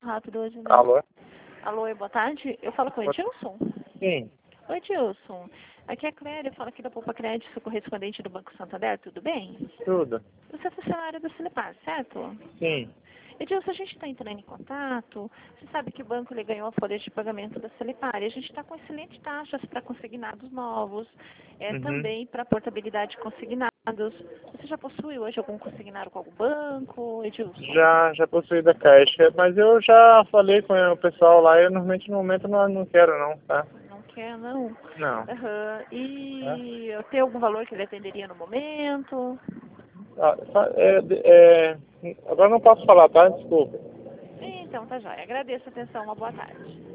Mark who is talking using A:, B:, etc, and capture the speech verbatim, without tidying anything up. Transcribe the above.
A: rápido hoje, né?
B: Alô?
A: Alô, boa tarde. Eu falo com o Edilson?
B: Sim,
A: Oi, Edilson. Aqui é a Clélia, eu falo aqui da Poupa Crédito, sou correspondente do Banco Santander, tudo bem?
B: tudo.
A: Você é funcionário da Celepar, certo?
B: Sim.
A: Edilson, a gente está entrando em contato. Você sabe que o banco ele ganhou a folha de pagamento da Celepar e a gente está com excelentes taxas para consignados novos, é,
B: Uhum.
A: também para portabilidade de consignados. Você já possui hoje algum consignado com algum banco, Edilson?
B: Já, já possui da Caixa, mas eu já falei com o pessoal lá e eu normalmente no momento não, não quero não, tá?
A: Não quer, não?
B: Não.
A: Aham.
B: Tá?
A: E tem algum valor que ele atenderia no momento?
B: Ah, só- é, é, agora não posso falar, tá? Desculpa.
A: Então, tá jóia. Agradeço a atenção. Uma boa tarde.